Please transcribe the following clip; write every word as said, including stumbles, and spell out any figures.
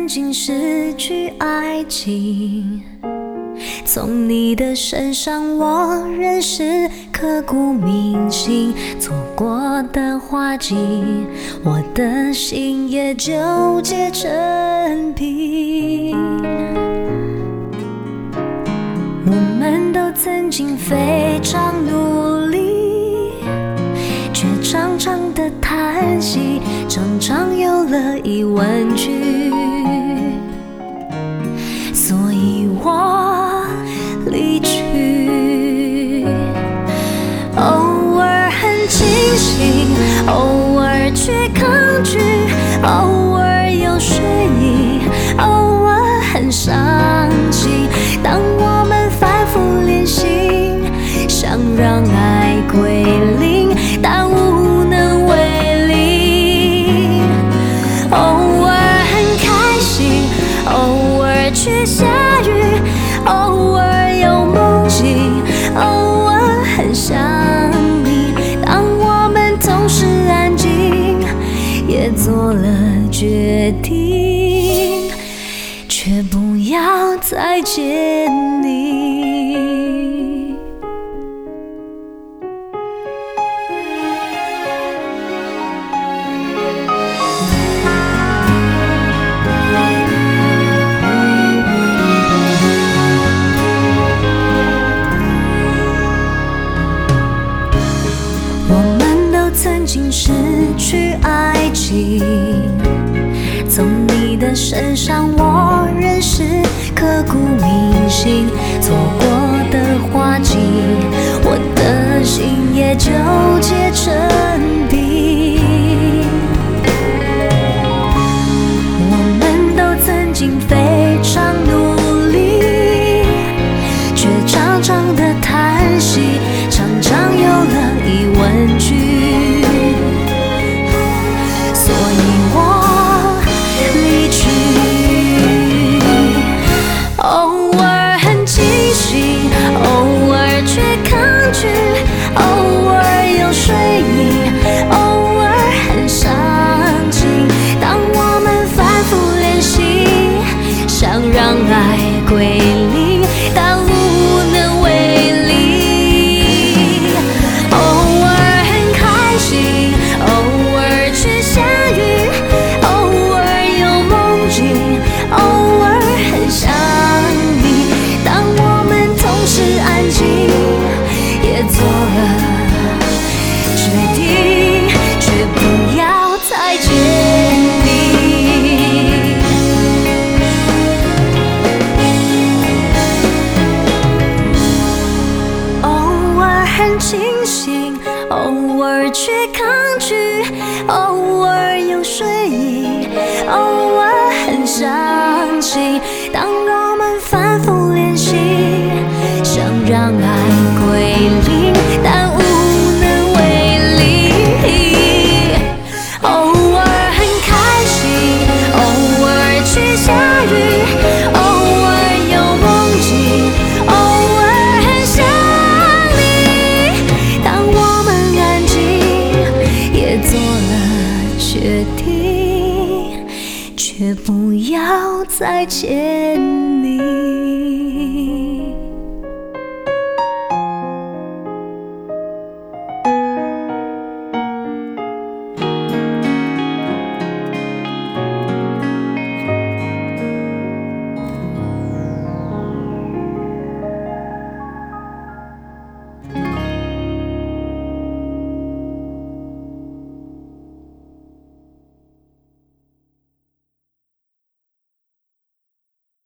经失去爱情，从你的身上我认识刻骨铭心，错过的花季，我的心也纠结成冰。我们都曾经非常努力，却常常的叹息，常常有了疑问句，所以我离去。偶尔很清醒，偶尔却抗拒，偶尔有睡意，偶尔很伤心。当我们反复练习，想让爱归零，但无能为力。偶尔很开心，偶尔却下雨，偶尔有梦境，偶尔很想你。当我们同时安静，也做了决定，却不要再见你。曾经失去爱情，从你的身上我认识刻骨铭心，错过的花季，我的心也纠结成冰。我们都曾经非常努力，却常常的叹息，常常有了疑问句，偶尔有睡意，偶尔很伤心。当我们反复练习，想让爱归零，但无能为力。偶尔很开心，偶尔却下雨，偶尔有梦境，偶尔很想你。当我们同时安静，也做了决定，却不要再见你。偶尔很清醒，偶尔却抗拒，偶尔有睡意，偶尔很伤心。当我们反复练习，想让爱归零，但无能为力。偶尔很开心，偶尔却下雨，偶尔有梦境，偶尔很想你。当我们安静，也做了决定，却不要再见你。